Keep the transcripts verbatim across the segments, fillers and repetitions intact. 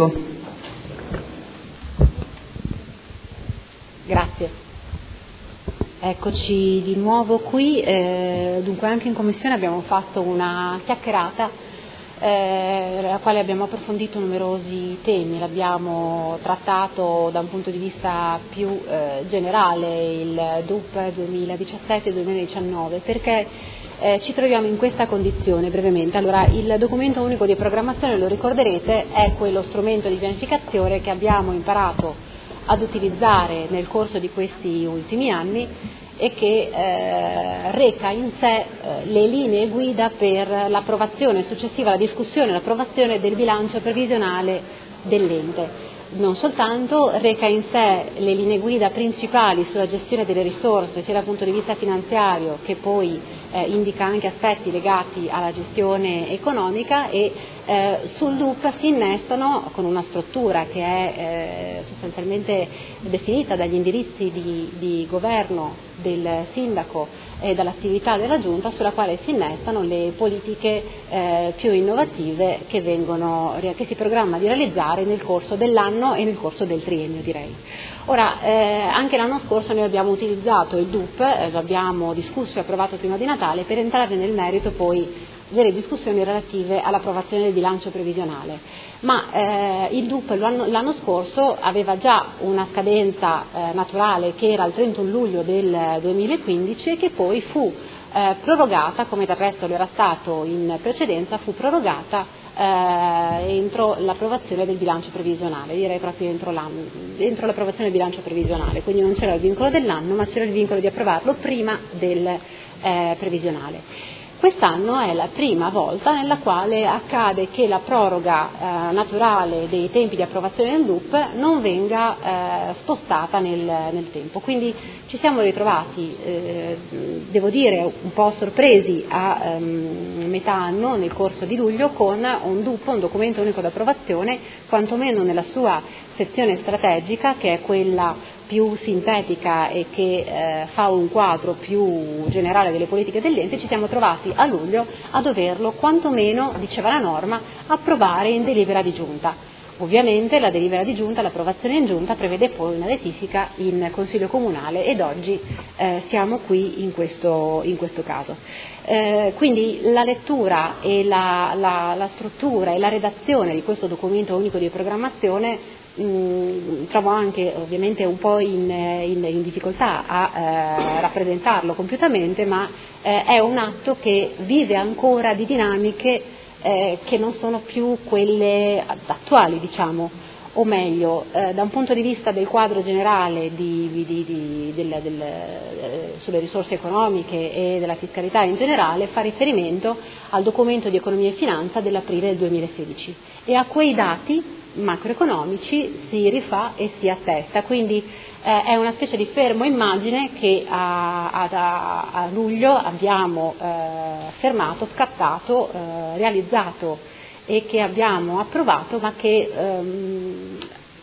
Prego. Grazie. Eccoci di nuovo qui, eh, dunque anche in Commissione abbiamo fatto una chiacchierata eh, nella quale abbiamo approfondito numerosi temi, l'abbiamo trattato da un punto di vista più eh, generale, il D U P duemiladiciassette duemiladiciannove, perché eh, ci troviamo in questa condizione brevemente. Allora, il documento unico di programmazione, lo ricorderete, è quello strumento di pianificazione che abbiamo imparato ad utilizzare nel corso di questi ultimi anni e che eh, reca in sé eh, le linee guida per l'approvazione successiva, la discussione e l'approvazione del bilancio previsionale dell'ente. Non soltanto reca in sé le linee guida principali sulla gestione delle risorse sia dal punto di vista finanziario che poi eh, indica anche aspetti legati alla gestione economica e eh, sul D U P si innestano con una struttura che è eh, sostanzialmente definita dagli indirizzi di, di governo del sindaco e dall'attività della giunta, sulla quale si innestano le politiche eh, più innovative che, vengono, che si programma di realizzare nel corso dell'anno e nel corso del triennio, direi. Ora, eh, anche l'anno scorso noi abbiamo utilizzato il D U P, eh, lo abbiamo discusso e approvato prima di Natale, per entrare nel merito poi delle discussioni relative all'approvazione del bilancio previsionale, ma eh, il D U P l'anno, l'anno scorso aveva già una scadenza eh, naturale che era il trentuno luglio del duemilaquindici e che poi fu eh, prorogata, come del resto lo era stato in precedenza, fu prorogata eh, entro l'approvazione del bilancio previsionale, direi proprio entro, l'anno, entro l'approvazione del bilancio previsionale, quindi non c'era il vincolo dell'anno ma c'era il vincolo di approvarlo prima del eh, previsionale. Quest'anno è la prima volta nella quale accade che la proroga eh, naturale dei tempi di approvazione del D U P non venga eh, spostata nel, nel tempo, quindi ci siamo ritrovati, eh, devo dire, un po' sorpresi a ehm, metà anno, nel corso di luglio, con un D U P, un documento unico d'approvazione, quantomeno nella sua sezione strategica, che è quella più sintetica e che eh, fa un quadro più generale delle politiche dell'ente. Ci siamo trovati a luglio a doverlo, quantomeno, diceva la norma, approvare in delibera di giunta. Ovviamente la delibera di giunta, l'approvazione in giunta, prevede poi una rettifica in Consiglio Comunale ed oggi eh, siamo qui in questo, in questo caso. Eh, quindi la lettura e la, la, la struttura e la redazione di questo documento unico di programmazione Mm, trovo anche ovviamente un po' in, in, in difficoltà a eh, rappresentarlo compiutamente, ma eh, è un atto che vive ancora di dinamiche eh, che non sono più quelle attuali, diciamo, o meglio, eh, da un punto di vista del quadro generale di, di, di, del, del, eh, sulle risorse economiche e della fiscalità in generale, fa riferimento al documento di economia e finanza dell'aprile del duemilasedici e a quei dati macroeconomici si rifà e si attesta, quindi eh, è una specie di fermo immagine che a, a, a luglio abbiamo eh, fermato, scattato, eh, realizzato e che abbiamo approvato, ma che ehm,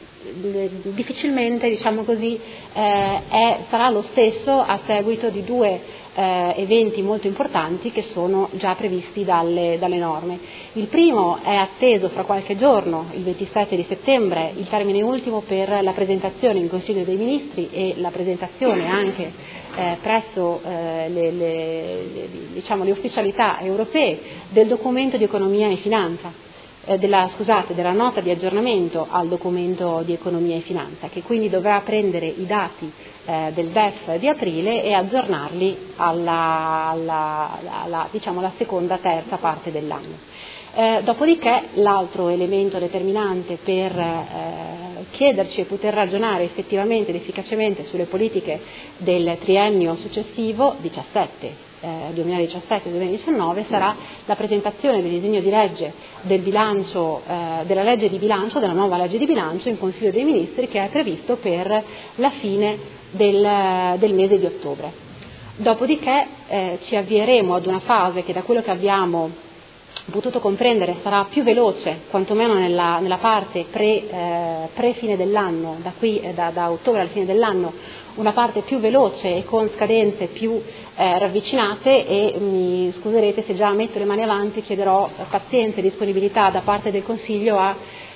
difficilmente, diciamo così, eh, è, sarà lo stesso a seguito di due eh, eventi molto importanti che sono già previsti dalle, dalle norme. Il primo è atteso fra qualche giorno, il ventisette di settembre, il termine ultimo per la presentazione in Consiglio dei Ministri e la presentazione anche eh, presso eh, le, le, le, diciamo, le ufficialità europee del documento di economia e finanza. Della, scusate, della nota di aggiornamento al documento di economia e finanza, che quindi dovrà prendere i dati eh, del D E F di aprile e aggiornarli alla, alla, alla, diciamo, alla seconda, terza parte dell'anno. Eh, dopodiché l'altro elemento determinante per eh, chiederci e poter ragionare effettivamente ed efficacemente sulle politiche del triennio successivo, diciassette, Eh, duemiladiciassette duemiladiciannove, sarà la presentazione del disegno di legge del bilancio, eh, della legge di bilancio, della nuova legge di bilancio in Consiglio dei Ministri, che è previsto per la fine del, del mese di ottobre. Dopodiché eh, ci avvieremo ad una fase che, da quello che abbiamo potuto comprendere, sarà più veloce, quantomeno nella, nella parte pre, eh, pre fine dell'anno, da qui eh, da, da ottobre al fine dell'anno, una parte più veloce e con scadenze più eh, ravvicinate, e mi scuserete se già metto le mani avanti, chiederò pazienza e disponibilità da parte del Consiglio a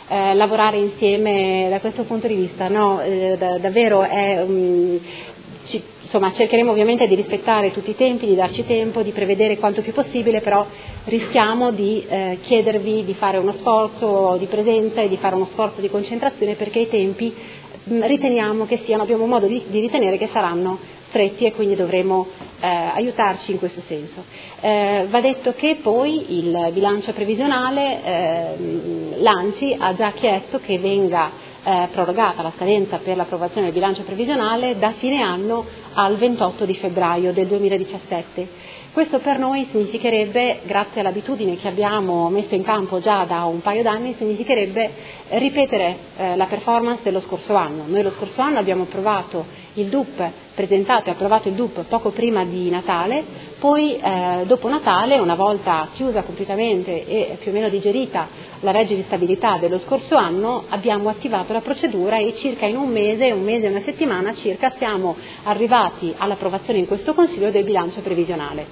eh, lavorare insieme da questo punto di vista, no, eh, da, davvero è... Um, ci, insomma, cercheremo ovviamente di rispettare tutti i tempi, di darci tempo, di prevedere quanto più possibile, però rischiamo di eh, chiedervi di fare uno sforzo di presenza e di fare uno sforzo di concentrazione, perché i tempi mh, riteniamo che siano, abbiamo modo di, di ritenere che saranno stretti e quindi dovremo eh, aiutarci in questo senso. Eh, va detto che poi il bilancio previsionale, eh, l'ANCI ha già chiesto che venga Eh, prorogata la scadenza per l'approvazione del bilancio previsionale da fine anno al ventotto di febbraio del duemiladiciassette. Questo per noi significherebbe, grazie all'abitudine che abbiamo messo in campo già da un paio d'anni, significherebbe ripetere eh, la performance dello scorso anno. Noi lo scorso anno abbiamo approvato il D U P, presentato e approvato il D U P poco prima di Natale, poi eh, dopo Natale, una volta chiusa completamente e più o meno digerita la legge di stabilità dello scorso anno, abbiamo attivato la procedura e circa in un mese, un mese e una settimana circa, siamo arrivati all'approvazione in questo Consiglio del bilancio previsionale,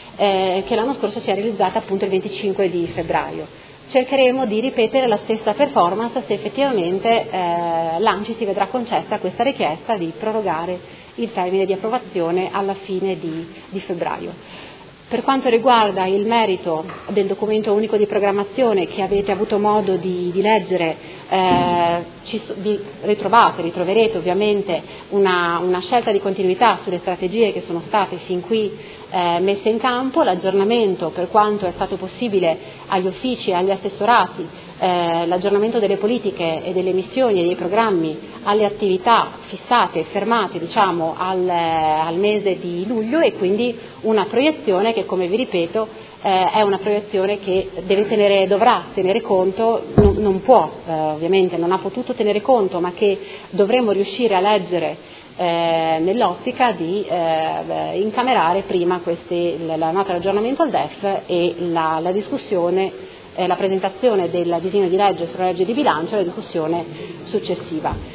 eh, che l'anno scorso si è realizzata appunto il venticinque di febbraio. Cercheremo di ripetere la stessa performance se effettivamente eh, l'ANCI si vedrà concessa questa richiesta di prorogare il termine di approvazione alla fine di, di febbraio. Per quanto riguarda il merito del documento unico di programmazione che avete avuto modo di, di leggere, eh, ci, vi ritrovate, ritroverete ovviamente una, una scelta di continuità sulle strategie che sono state fin qui eh, messe in campo, l'aggiornamento per quanto è stato possibile agli uffici e agli assessorati, eh, l'aggiornamento delle politiche e delle missioni e dei programmi alle attività fissate e fermate diciamo al, al mese di luglio, e quindi una proiezione che, come vi ripeto, eh, è una proiezione che deve tenere, dovrà tenere conto, non, non può eh, ovviamente, non ha potuto tenere conto, ma che dovremo riuscire a leggere eh, nell'ottica di eh, incamerare prima questi, la nota di aggiornamento al D E F e la, la discussione, eh, la presentazione del disegno di legge sulla legge di bilancio e la discussione successiva.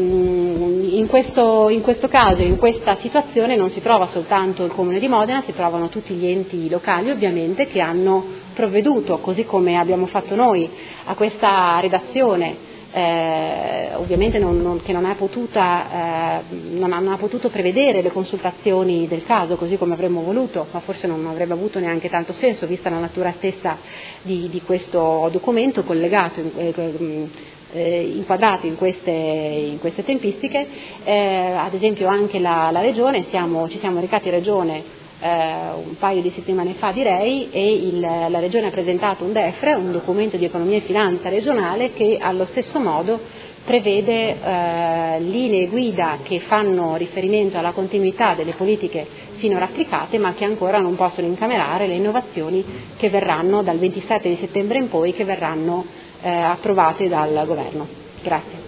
In questo, in questo caso, in questa situazione non si trova soltanto il Comune di Modena, si trovano tutti gli enti locali ovviamente che hanno provveduto, così come abbiamo fatto noi, a questa redazione, eh, ovviamente non, non, che non ha, potuta, eh, non ha potuto prevedere le consultazioni del caso così come avremmo voluto, ma forse non avrebbe avuto neanche tanto senso vista la natura stessa di, di questo documento collegato in, eh, Eh, inquadrato in queste, in queste tempistiche, eh, ad esempio anche la, la Regione, siamo, ci siamo recati in Regione eh, un paio di settimane fa direi, e il, la Regione ha presentato un D E F R, un documento di economia e finanza regionale, che allo stesso modo prevede eh, linee guida che fanno riferimento alla continuità delle politiche finora applicate, ma che ancora non possono incamerare le innovazioni che verranno dal ventisette di settembre in poi, che verranno eh, approvate dal Governo. Grazie.